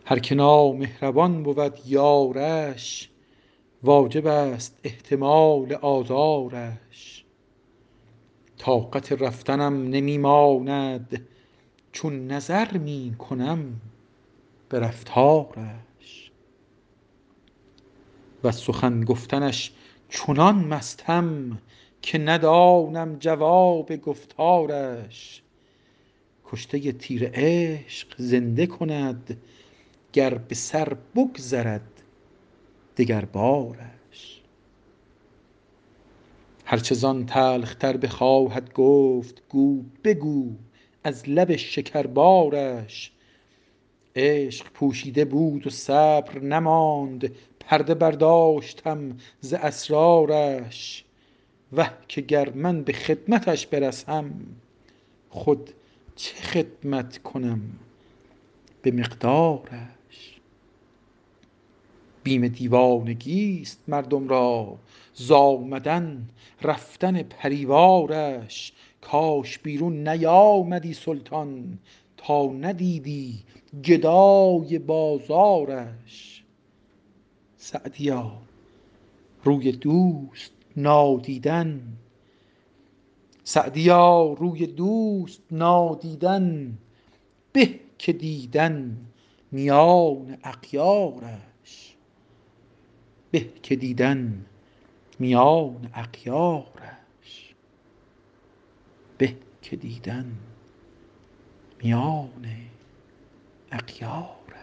هر که نامهربان بود یارش، واجب است احتمال آزارش. طاقت رفتنم نمی ماند، چون نظر می کنم به رفتارش. و سخن گفتنش چنان مستم، که ندانم جواب گفتارش. کشته تیر عشق زنده کند، گر به سر بگذرد دگر بارش. هرچه زان تلخ تر بخواهد گفت گو بگو از لب شکربارش. عشق پوشیده بود و صبر نماند، پرده برداشتم ز اسرارش. وه که گر من به خدمتش برسم، خود چه خدمت کنم به مقدارش. بیم دیوانگیست مردم را، زآمدن رفتن پریوارش. کاش بیرون نیامدی سلطان، تا ندیدی گدای بازارش. سعدیا روی دوست نادیدن، به که دیدن میان اغیارش. به که دیدن میان اغیارش. به که دیدن میان اغیارش.